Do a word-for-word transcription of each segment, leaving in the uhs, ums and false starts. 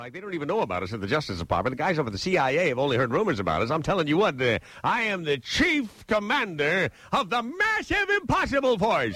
Like, they don't even know about us at the Justice Department. The guys over at the C I A have only heard rumors about us. I'm telling you what, uh, I am the chief commander of the Massive Impossible Force.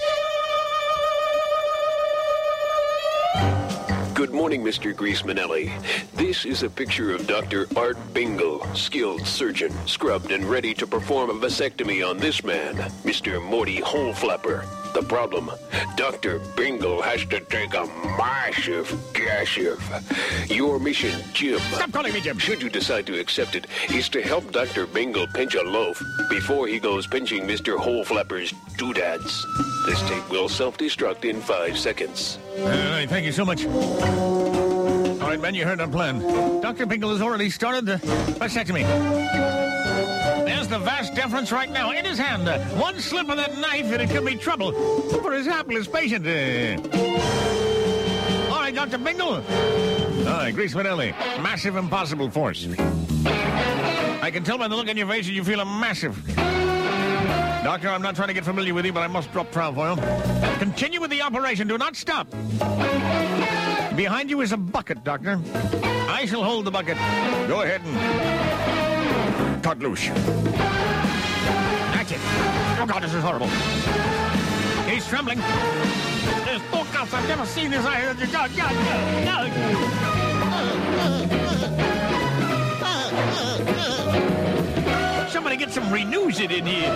Good morning, Mister Greasemanelli. This is a picture of Doctor Art Bingle, skilled surgeon, scrubbed and ready to perform a vasectomy on this man, Mister Morty Holeflapper. The problem, Doctor Bingle has to take a massive gassive. Your mission, Jim. Stop calling me Jim. Should you decide to accept it, is to help Doctor Bingle pinch a loaf before he goes pinching Mister Holeflapper's doodads. This tape will self-destruct in five seconds. All right, thank you so much. All right, man, you heard our plan. Doctor Bingle has already started the vasectomy. There's the vast deference right now in his hand. Uh, one slip of that knife and it could be trouble for his hapless patient. Uh, all right, Doctor Bingle. All right, Greasemanelli, Massive Impossible Force. I can tell by the look on your face that you feel a massive... Doctor, I'm not trying to get familiar with you, but I must drop trial for you. Continue with the operation. Do not stop. Behind you is a bucket, Doctor. I shall hold the bucket. Go ahead and cut loose. That's it. Oh, God, this is horrible. He's trembling. There's no cuts. I've never seen this. I God, God, God, God. Somebody get some Renewsit in here.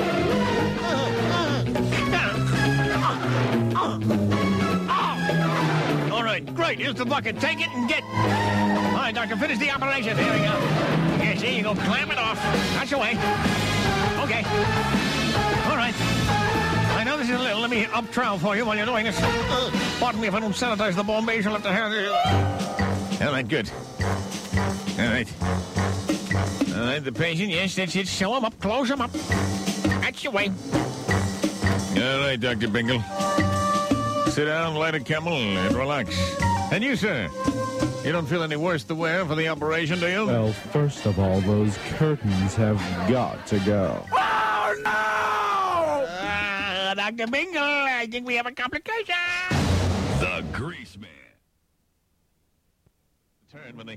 All right, great. Here's the bucket. Take it and get... All right, Doctor, finish the operation. Here we go. Yes, here you go. Clamp it off. That's away. Okay. All right. I know this is a little... Let me up trial for you while you're doing this. Pardon me if I don't sanitize the Bombay. You'll have to have... All right, good. All right. All right, the patient, yes, that's it. Sew him up, close him up. That's your way. All right, Doctor Bingle. Sit down, light a camel, and relax. And you, sir, you don't feel any worse to wear for the operation, do you? Well, first of all, those curtains have got to go. Oh, no! Uh, Doctor Bingle, I think we have a complication. The Grease Man. Turn when they...